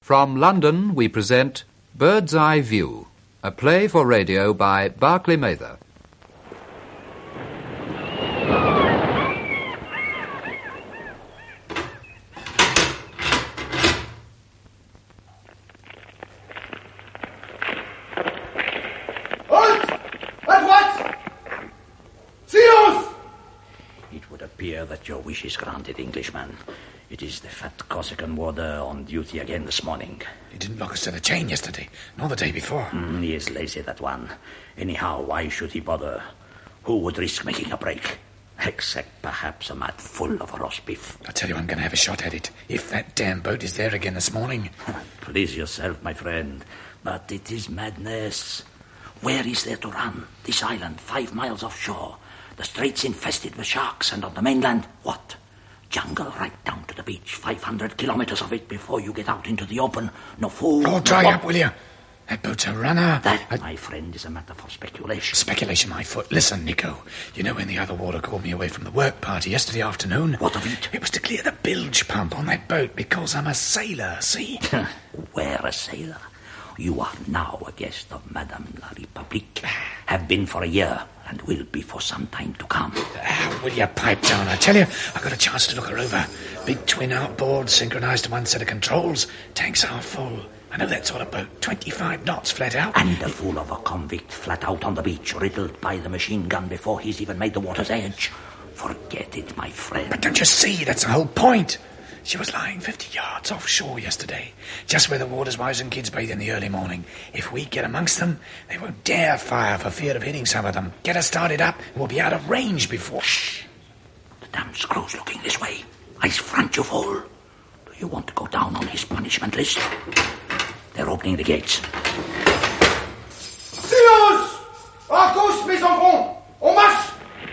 From London we present Bird's Eye View, a play for radio by Barclay Mather. Halt! At what? Silence! It would appear that your wish is granted, Englishman. It is the fat Corsican warder on duty again this morning. He didn't lock us to the chain yesterday, nor the day before. He is lazy, that one. Anyhow, why should he bother? Who would risk making a break? Except perhaps a mat full of roast beef. I tell you, I'm going to have a shot at it. If that damn boat is there again this morning. Please yourself, my friend. But it is madness. Where is there to run? This island, 5 miles offshore. The straits infested with sharks, and on the mainland, what? Jungle right down to the beach. 500 kilometers of it before you get out into the open. No food. Oh, dry up, will you? That boat's a runner. That, my friend, is a matter for speculation. Speculation, my foot. Listen, Nico. You know when the other warder called me away from the work party yesterday afternoon? What of it? It was to clear the bilge pump on that boat because I'm a sailor, see? Where a sailor? You are now a guest of Madame la République. Have been for a year and will be for some time to come. Will you pipe down? I tell you, I got a chance to look her over. Big twin outboard, synchronized to one set of controls. Tanks are full. I know that sort of boat. 25 knots flat out. And the fool of a convict flat out on the beach, riddled by the machine gun before he's even made the water's edge. Forget it, my friend. But don't you see? That's the whole point. She was lying 50 yards offshore yesterday, just where the warder's wives and kids bathe in the early morning. If we get amongst them, they won't dare fire for fear of hitting some of them. Get her started up, and we'll be out of range before... Shh! The damn screw's looking this way. Ice front, you fool. Do you want to go down on his punishment list? They're opening the gates. Silence! À gauche, mes enfants! On marche!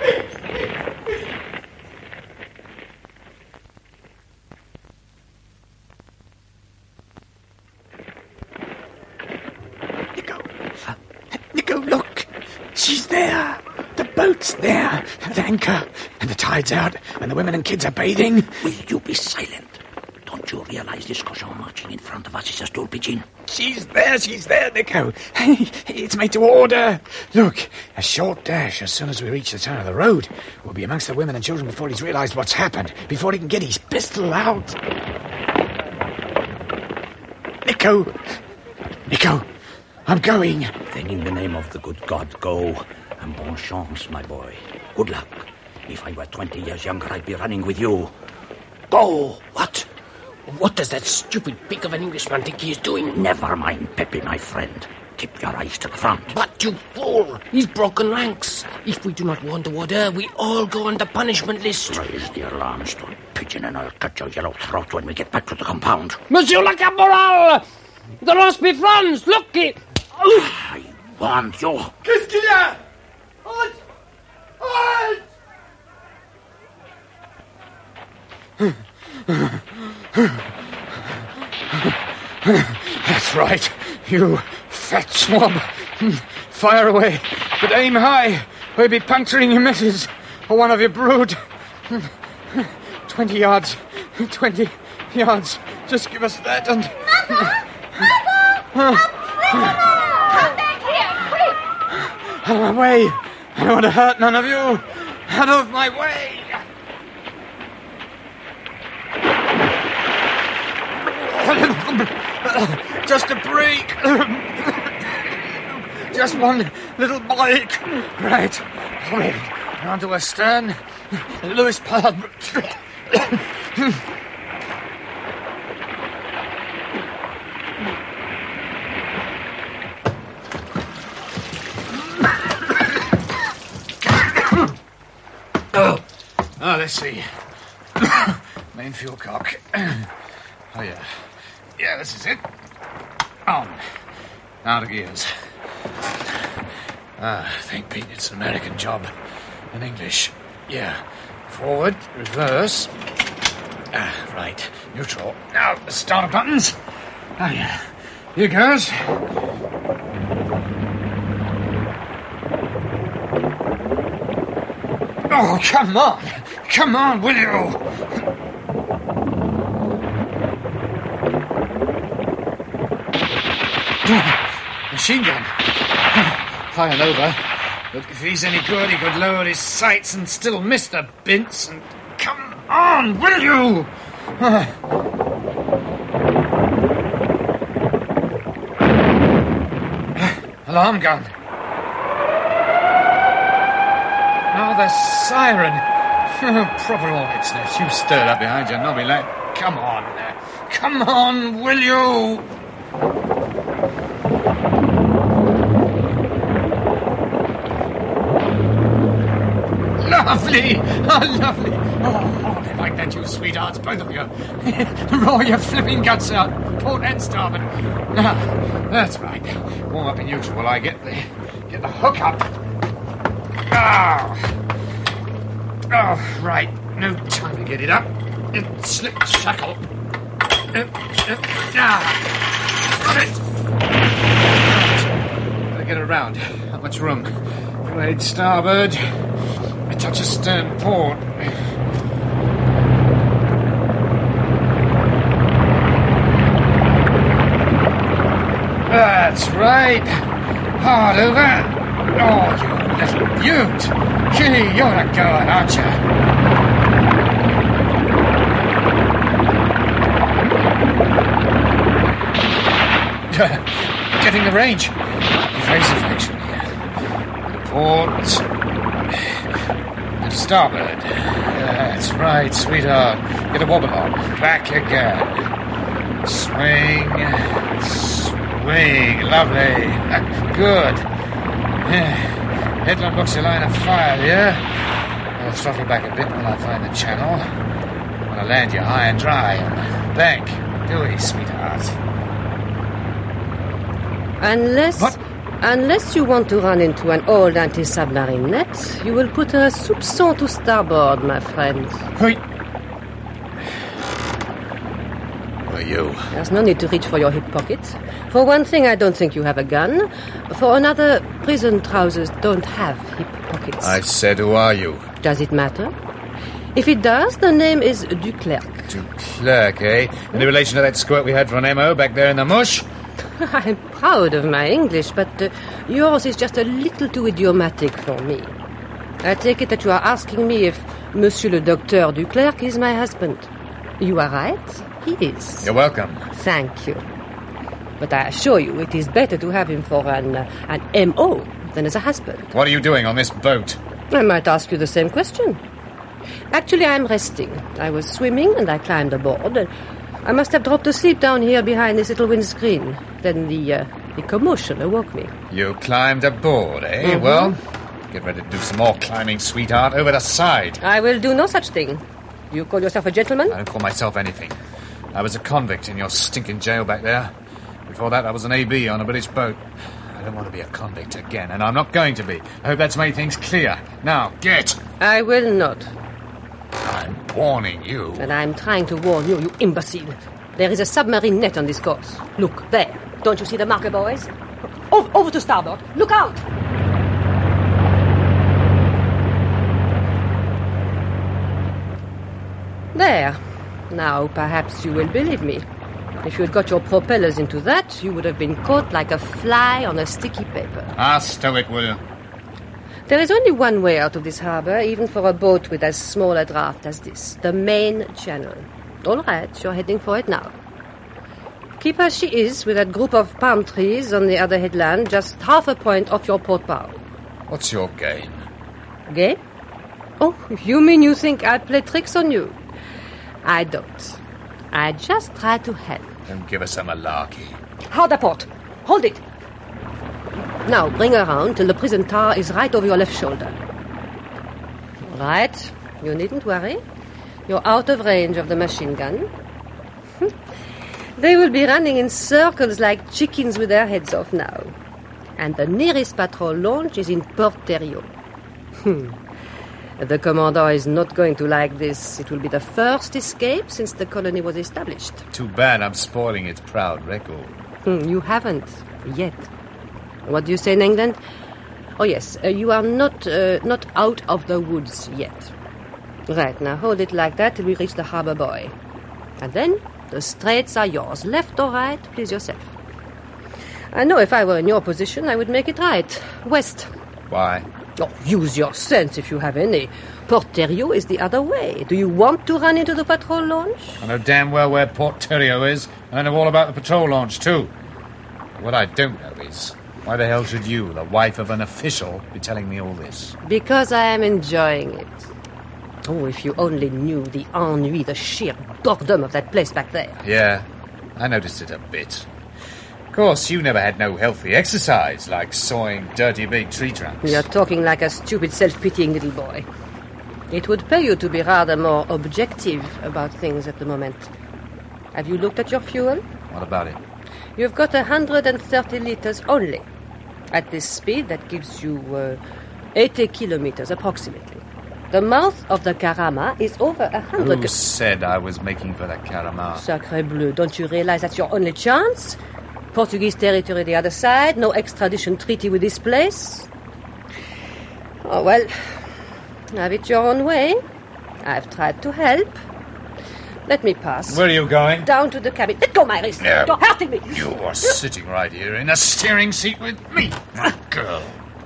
Nico, look! She's there! The boat's there! At anchor! And the tide's out, and the women and kids are bathing! Will you be silent? Don't you realize this cochon marching in front of us is a stool pigeon? She's there, Nico! It's made to order! Look, a short dash as soon as we reach the turn of the road. We'll be amongst the women and children before he's realized what's happened, before he can get his pistol out. Nico! I'm going. Then in the name of the good God, go. And bon chance, my boy. Good luck. If I were 20 years younger, I'd be running with you. Go! What? What does that stupid pig of an Englishman think he is doing? Never mind, Pepe, my friend. Keep your eyes to the front. But, you fool! He's broken ranks. If we do not warn the warder, we all go on the punishment list. Raise the alarm, stool pigeon, and I'll cut your yellow throat when we get back to the compound. Monsieur le Caporal! The roast beef runs! Look it! I warned you. Qu'est-ce qu'il y a? Halt! That's right, you fat swab. Fire away, but aim high. We'll be puncturing your missus, or one of your brood. 20 yards. 20 yards. Just give us that and... Mother! Come back here, quick! Out of my way! I don't want to hurt none of you! Out of my way! Just a break! Just one little bike! Right. Onto a stern. Lewis Pard. Let's see. Main fuel cock. Oh, yeah. Yeah, this is it. On. Out of gears. Thank Pete, it's an American job. In English. Yeah. Forward, reverse. Right. Neutral. Now, the starter buttons. Oh, yeah. Here goes. Oh, come on. Come on, will you? Machine gun. High and over. But if he's any good, he could lower his sights and still miss the Bints. And come on, will you? Alarm gun. Now the siren. Proper hornet's nest. You stirred up behind your knobby lad. Come on. Come on, will you? Lovely! Oh, lovely! Oh, they like that, you sweethearts, both of you. Roar your flipping guts out, port and starboard. Now, that's right. Warm up in neutral while I get the hook up. Oh, right. No time to get it up. Slip shackle. Got it. Gotta get around. Not much room. Blade starboard. I touch a stern port. That's right. Hard over. Oh, you little beaut. Gee, you're a goer, aren't you? Getting the range. Face affection here. Port. And starboard. That's right, sweetheart. Get a wobble on. Back again. Swing. Swing. Lovely. Good. Headland looks your line of fire here. I'll throttle back a bit when I find the channel. I'm going to land you high and dry and bank. Do it, sweetheart. Unless you want to run into an old anti-submarine net, you will put a soupçon to starboard, my friend. Hey. Who are you? There's no need to reach for your hip pocket. For one thing, I don't think you have a gun. For another, prison trousers don't have hip pockets. I said, who are you? Does it matter? If it does, the name is Duclerc. Duclerc, eh? Any relation to that squirt we had for an MO back there in the mush? I'm proud of my English, but yours is just a little too idiomatic for me. I take it that you are asking me if Monsieur le Docteur Duclerc is my husband. You are right, he is. You're welcome. Thank you. But I assure you, it is better to have him for an M.O. than as a husband. What are you doing on this boat? I might ask you the same question. Actually, I'm resting. I was swimming and I climbed aboard. I must have dropped asleep down here behind this little windscreen. Then the commotion awoke me. You climbed aboard, eh? Mm-hmm. Well, get ready to do some more climbing, sweetheart. Over the side. I will do no such thing. You call yourself a gentleman? I don't call myself anything. I was a convict in your stinking jail back there. Before that, I was an A.B. on a British boat. I don't want to be a convict again, and I'm not going to be. I hope that's made things clear. Now, get! I will not. I'm warning you. And I'm trying to warn you, you imbecile. There is a submarine net on this course. Look, there. Don't you see the marker, boys? Over to starboard. Look out! There. Now, perhaps you will believe me. If you had got your propellers into that, you would have been caught like a fly on a sticky paper. Stow it, will you? There is only one way out of this harbour, even for a boat with as small a draft as this. The main channel. All right, you're heading for it now. Keep as she is, with that group of palm trees on the other headland, just half a point off your port bow. What's your game? Game? Oh, you mean you think I play tricks on you? I don't. I just try to help. Don't give us a malarkey. Hard a port. Hold it. Now, bring her round till the prison tar is right over your left shoulder. All right. You needn't worry. You're out of range of the machine gun. They will be running in circles like chickens with their heads off now. And the nearest patrol launch is in Port Thériault. The commandant is not going to like this. It will be the first escape since the colony was established. Too bad I'm spoiling its proud record. You haven't. Yet. What do you say in England? Oh, yes. You are not out of the woods yet. Right, now hold it like that till we reach the harbour buoy. And then the straits are yours. Left or right, please yourself. I know if I were in your position, I would make it right. West. Why? Oh, use your sense if you have any. Port Thériault is the other way. Do you want to run into the patrol launch? I know damn well where Port Thériault is, and I know all about the patrol launch, too. What I don't know is, why the hell should you, the wife of an official, be telling me all this? Because I am enjoying it. Oh, if you only knew the ennui, the sheer boredom of that place back there. Yeah, I noticed it a bit. Of course, you never had no healthy exercise, like sawing dirty big tree trunks. You're talking like a stupid, self-pitying little boy. It would pay you to be rather more objective about things at the moment. Have you looked at your fuel? What about it? You've got 130 liters only. At this speed, that gives you 80 kilometers approximately. The mouth of the Karama is over 100... Who said I was making for the Karama? Sacre bleu, don't you realize that's your only chance? Portuguese territory the other side, no extradition treaty with this place. Oh, well, have it your own way. I've tried to help. Let me pass. Where are you going? Down to the cabin. Let go my wrist. No. You're hurting me. You are sitting right here in the steering seat with me, my girl.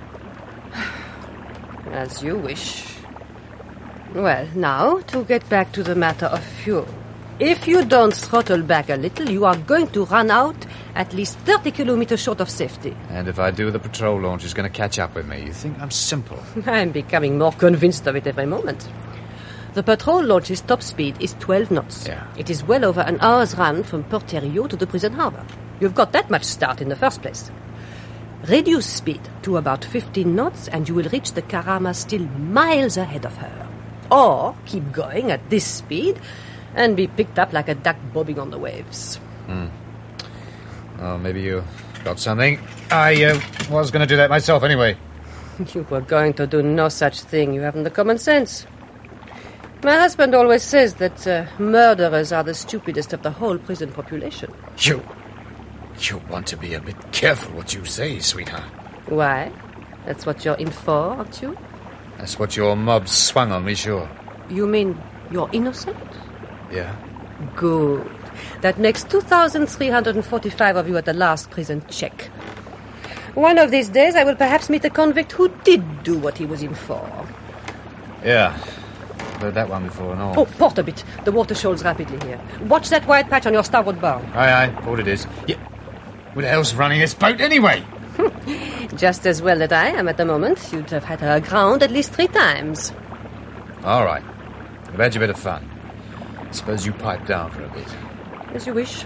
As you wish. Well, now, to get back to the matter of fuel. If you don't throttle back a little, you are going to run out at least 30 kilometers short of safety. And if I do, the patrol launch is going to catch up with me. You think I'm simple? I'm becoming more convinced of it every moment. The patrol launch's top speed is 12 knots. Yeah. It is well over an hour's run from Port Thériault to the prison harbour. You've got that much start in the first place. Reduce speed to about 15 knots and you will reach the Karama still miles ahead of her. Or keep going at this speed and be picked up like a duck bobbing on the waves. Oh, maybe you got something. I was going to do that myself anyway. You were going to do no such thing. You haven't the common sense. My husband always says that murderers are the stupidest of the whole prison population. You want to be a bit careful what you say, sweetheart. Why? That's what you're in for, aren't you? That's what your mob swung on me, sure. You mean you're innocent? Yeah? Good. That makes 2,345 of you at the last prison check. One of these days I will perhaps meet a convict who did do what he was in for. Yeah. Heard that one before and all. Oh, port a bit. The water shoals rapidly here. Watch that white patch on your starboard bow. Aye, what it is. Yeah. Who the hell's running this boat anyway? Just as well that I am at the moment. You'd have had her aground at least 3 times. All right. I've had you a bit of fun. Suppose you pipe down for a bit. As you wish.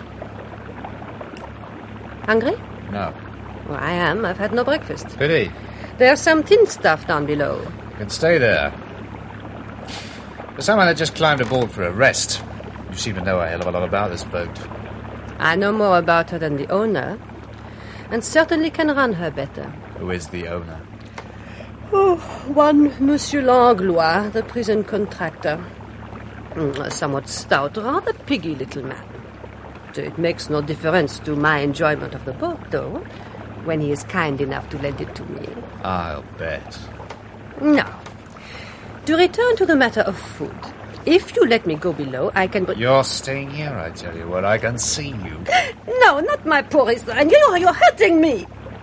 Hungry? No. Well, I am. I've had no breakfast. Pity. There's some tin stuff down below. You can stay there. For someone that just climbed aboard for a rest, you seem to know a hell of a lot about this boat. I know more about her than the owner, and certainly can run her better. Who is the owner? Oh, one Monsieur Langlois, the prison contractor. A somewhat stout, rather piggy little man. It makes no difference to my enjoyment of the boat, though, when he is kind enough to lend it to me. I'll bet. Now, to return to the matter of food. If you let me go below, I can... You're staying here, I tell you what. I can see you. No, not my poorest. And you're hurting me.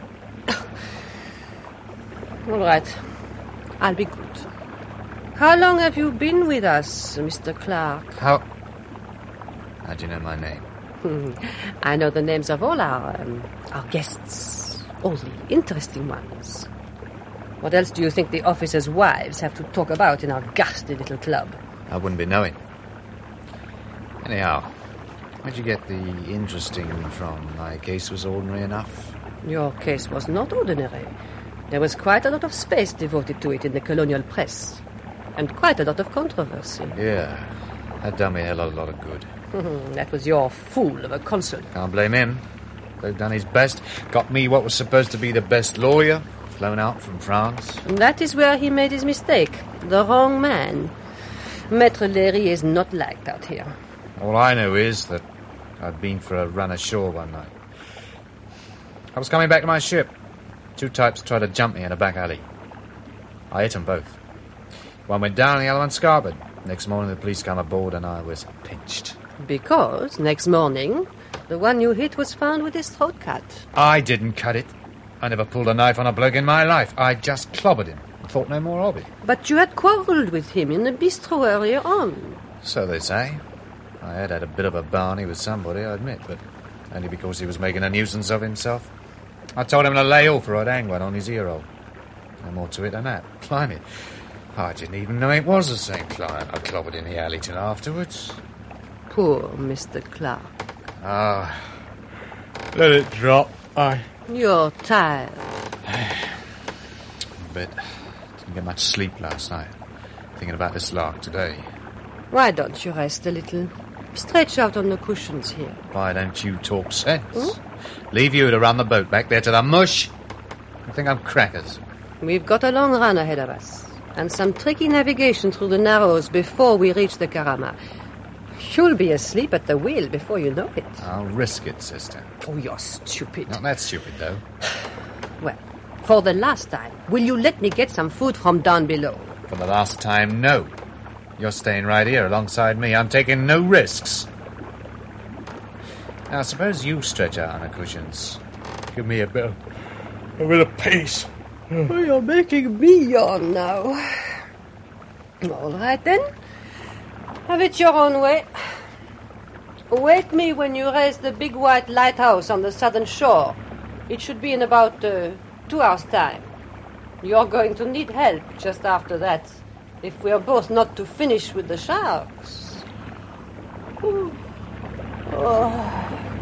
All right. I'll be good. How long have you been with us, Mr. Clark? How'd you know my name? I know the names of all our guests. All the interesting ones. What else do you think the officers' wives have to talk about in our ghastly little club? I wouldn't be knowing. Anyhow, where'd you get the interesting from? My case was ordinary enough. Your case was not ordinary. There was quite a lot of space devoted to it in the colonial press. And quite a lot of controversy. Yeah, that done me a lot of good. That was your fool of a consul. Can't blame him. They've done his best. Got me what was supposed to be the best lawyer, flown out from France. That is where he made his mistake. The wrong man. Maître Léry is not liked out here. All I know is that I'd been for a run ashore one night. I was coming back to my ship. 2 types tried to jump me in a back alley. I hit them both. One went down, the other one starboard. Next morning the police came aboard and I was pinched. Because next morning, The one you hit was found with his throat cut. I didn't cut it. I never pulled a knife on a bloke in my life. I just clobbered him and thought no more of it. But you had quarrelled with him in the bistro earlier on. So they say. I had a bit of a barney with somebody, I admit, but only because he was making a nuisance of himself. I told him to lay off or I'd hang one on his ear hole. No more to it than that. Blimey. I didn't even know it was the same client I clobbered in the alley till afterwards. Poor Mr. Clark. Ah, let it drop. You're tired. But didn't get much sleep last night. Thinking about this lark today. Why don't you rest a little? Stretch out on the cushions here. Why don't you talk sense? Leave you to run the boat back there to the mush. I think I'm crackers. We've got a long run ahead of us, and some tricky navigation through the Narrows before we reach the Karama. You'll be asleep at the wheel before you know it. I'll risk it, sister. Oh, you're stupid. Not that stupid, though. Well, for the last time, will you let me get some food from down below? For the last time, no. You're staying right here alongside me. I'm taking no risks. Now, suppose you stretch out on the cushions. Give me a bit of peace. Oh, you're making me yawn now. All right, then. Have it your own way. Wake me when you raise the big white lighthouse on the southern shore. It should be in about 2 hours' time. You're going to need help just after that, if we are both not to finish with the sharks. Oh.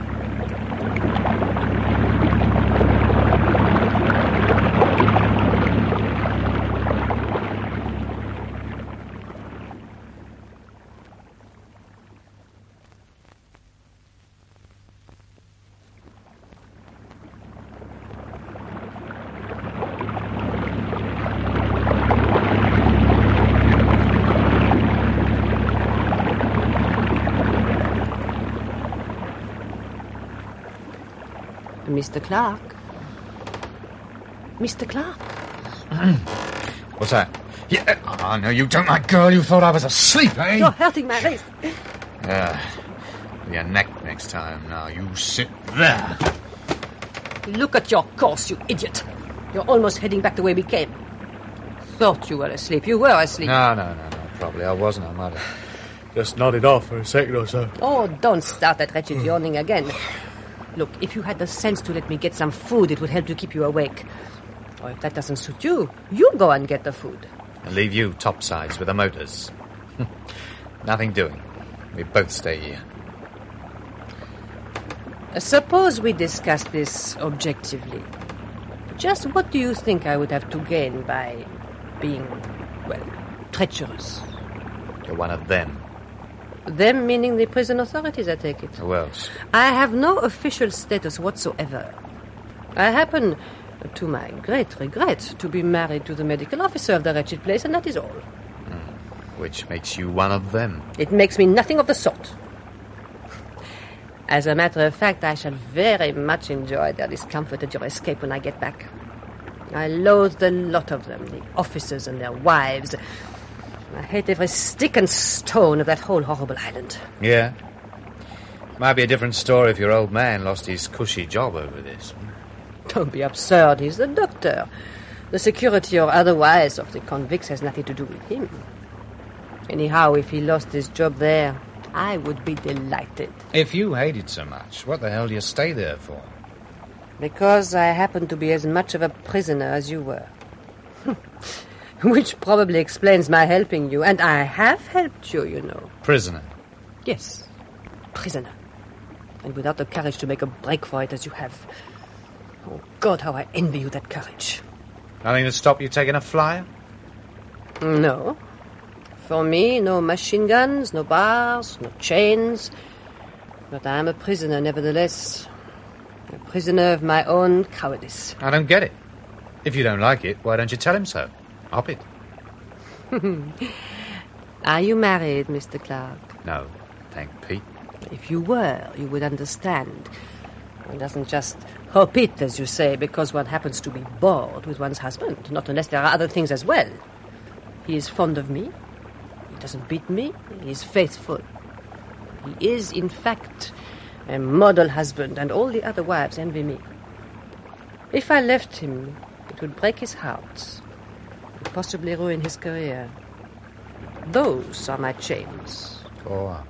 Mr. Clark? Mr. Clark? What's that? Yeah. Oh, no, you don't, my girl. You thought I was asleep, eh? You're hurting my wrist. Your neck next time. Now, you sit there. Look at your course, you idiot. You're almost heading back the way we came. Thought you were asleep. You were asleep. No. Probably I wasn't. I might have just nodded off for a second or so. Oh, don't start that wretched yawning again. Look, if you had the sense to let me get some food, it would help to keep you awake. Or if that doesn't suit you, you go and get the food. I'll leave you topsides with the motors. Nothing doing. We both stay here. Suppose we discuss this objectively. Just what do you think I would have to gain by being, well, treacherous? You're one of them. Them meaning the prison authorities, I take it. Who else? I have no official status whatsoever. I happen, to my great regret, to be married to the medical officer of the wretched place, and that is all. Which makes you one of them. It makes me nothing of the sort. As a matter of fact, I shall very much enjoy their discomfort at your escape when I get back. I loathe the lot of them, the officers and their wives. I hate every stick and stone of that whole horrible island. Yeah. Might be a different story if your old man lost his cushy job over this. Don't be absurd. He's the doctor. The security or otherwise of the convicts has nothing to do with him. Anyhow, if he lost his job there, I would be delighted. If you hate it so much, what the hell do you stay there for? Because I happen to be as much of a prisoner as you were. Which probably explains my helping you. And I have helped you, you know. Prisoner? Yes, prisoner. And without the courage to make a break for it as you have. Oh, God, how I envy you that courage. Nothing to stop you taking a flyer? No. For me, no machine guns, no bars, no chains. But I am a prisoner, nevertheless. A prisoner of my own cowardice. I don't get it. If you don't like it, why don't you tell him so? Hop it. Are you married, Mr. Clark? No, thank Pete. If you were, you would understand. One doesn't just hop it, as you say, because one happens to be bored with one's husband. Not unless there are other things as well. He is fond of me. He doesn't beat me. He is faithful. He is, in fact, A model husband, and all the other wives envy me. If I left him, it would break his heart and possibly ruin his career. Those are my chains. Oh.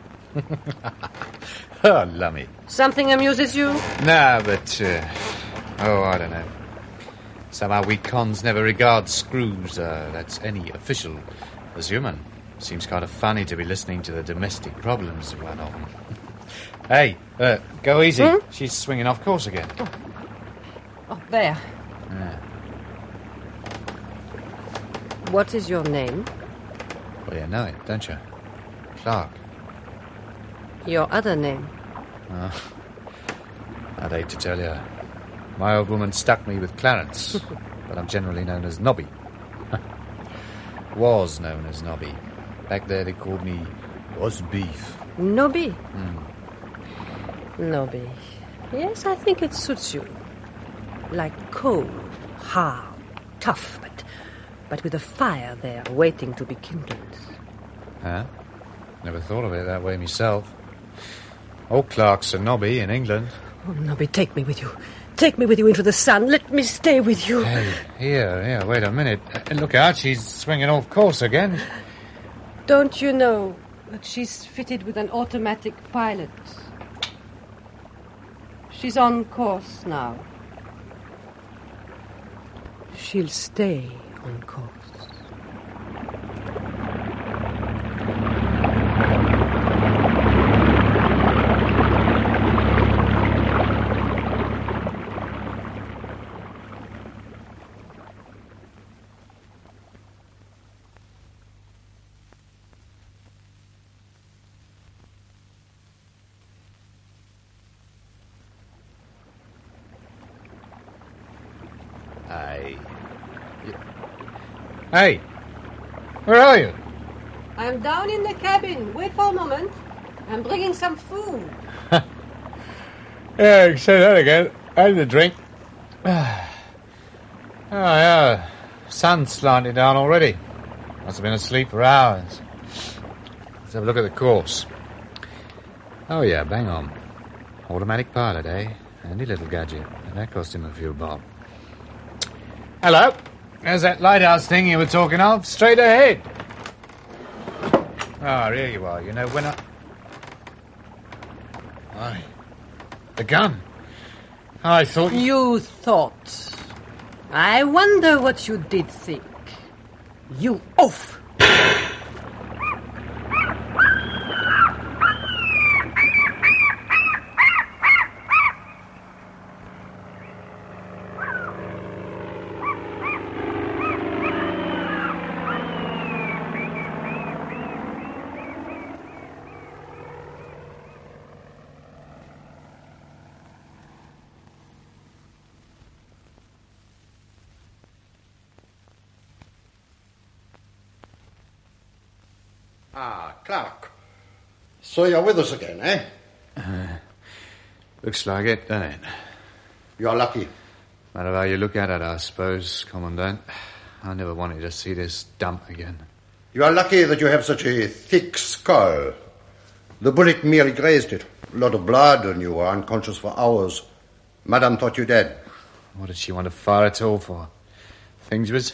Oh, lummy. Something amuses you? Nah, but, I don't know. Somehow we cons never regard screws, that's any official, as human. Seems kind of funny to be listening to the domestic problems of one of them. Hey, go easy. Hmm? She's swinging off course again. Oh, there. Yeah. What is your name? Well, you know it, don't you? Clark. Your other name? I'd hate to tell you. My old woman stuck me with Clarence, but I'm generally known as Nobby. Was known as Nobby. Back there they called me Rosbeef. Nobby? Nobby. Yes, I think it suits you. Like coal, hard, tough, but with a fire there waiting to be kindled. Huh? Never thought of it that way myself. Old Clark's a Nobby in England. Oh, Nobby, take me with you. Take me with you into the sun. Let me stay with you. Hey, here, wait a minute. Look out, she's swinging off course again. Don't you know that she's fitted with an automatic pilot? She's on course now. She'll stay on course. Hey, where are you? I'm down in the cabin. Wait for a moment. I'm bringing some food. Yeah, you can say that again. I need a drink. Oh, yeah. Sun's slanted down already. Must have been asleep for hours. Let's have a look at the course. Oh, yeah, bang on. Automatic pilot, eh? Handy little gadget. And that cost him a few bob. Hello. There's that lighthouse thing you were talking of. Straight ahead. Ah, here you are. You know, when I... Why? The gun. I thought... You thought. I wonder what you did think. You oaf! Ah, Clark. So you're with us again, eh? Looks like it, doesn't it? You're lucky. Matter how you look at it, I suppose, Commandant. I never wanted to see this dump again. You are lucky that you have such a thick skull. The bullet merely grazed it. A lot of blood, and you were unconscious for hours. Madame thought you dead. What did she want to fire at all for? Things was,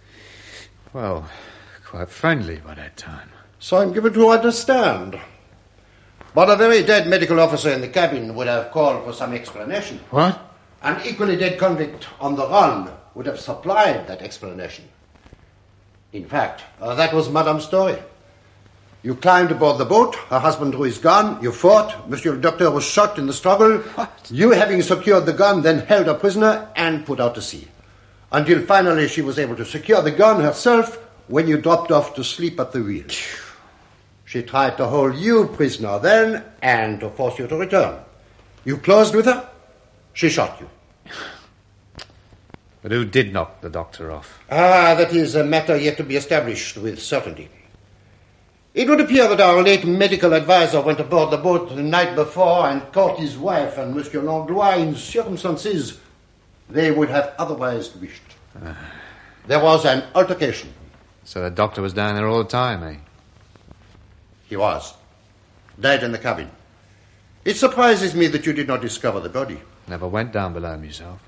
well, quite friendly by that time. So I'm given to understand. But a very dead medical officer in the cabin would have called for some explanation. What? An equally dead convict on the run would have supplied that explanation. In fact, that was Madame's story. You climbed aboard the boat, her husband drew his gun, you fought, Monsieur le Docteur was shot in the struggle. What? You, having secured the gun, then held her prisoner and put out to sea. Until finally she was able to secure the gun herself when you dropped off to sleep at the wheel. She tried to hold you prisoner then and to force you to return. You closed with her, she shot you. But who did knock the doctor off? That is a matter yet to be established with certainty. It would appear that our late medical advisor went aboard the boat the night before and caught his wife and Monsieur Langlois in circumstances they would have otherwise wished. There was an altercation. So the doctor was down there all the time, eh? He was. Dead in the cabin. It surprises me that you did not discover the body. Never went down below myself.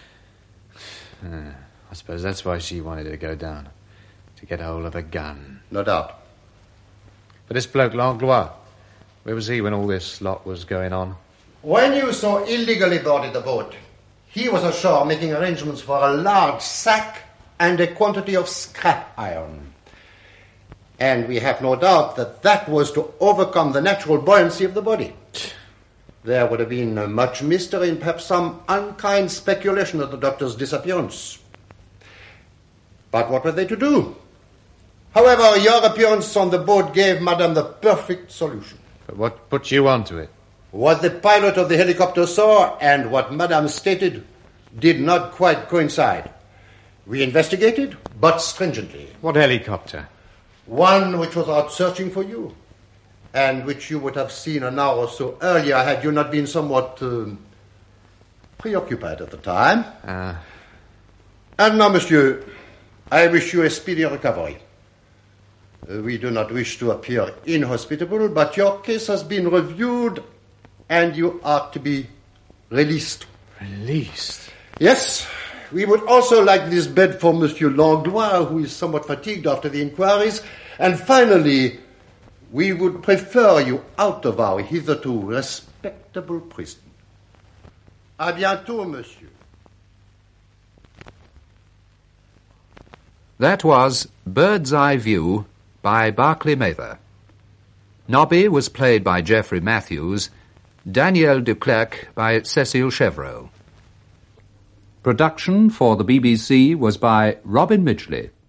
I suppose that's why she wanted to go down, to get hold of a gun. No doubt. But this bloke Langlois, where was he when all this lot was going on? When you so illegally boarded the boat, he was ashore making arrangements for a large sack and a quantity of scrap iron. And we have no doubt that that was to overcome the natural buoyancy of the body. There would have been much mystery and perhaps some unkind speculation of the doctor's disappearance. But what were they to do? However, your appearance on the boat gave Madame the perfect solution. But what put you onto it? What the pilot of the helicopter saw and what Madame stated did not quite coincide. We investigated, but stringently. What helicopter? One which was out searching for you, and which you would have seen an hour or so earlier had you not been somewhat preoccupied at the time. And now, monsieur, I wish you a speedy recovery. We do not wish to appear inhospitable, but your case has been reviewed, and you are to be released. Released? Yes. We would also like this bed for Monsieur Langlois, who is somewhat fatigued after the inquiries. And finally, we would prefer you out of our hitherto respectable prison. À bientôt, monsieur. That was Bird's Eye View by Barclay Mather. Nobby was played by Geoffrey Matthews, Danielle Duclerc by Cecile Chevreau. Production for the BBC was by Robin Midgley.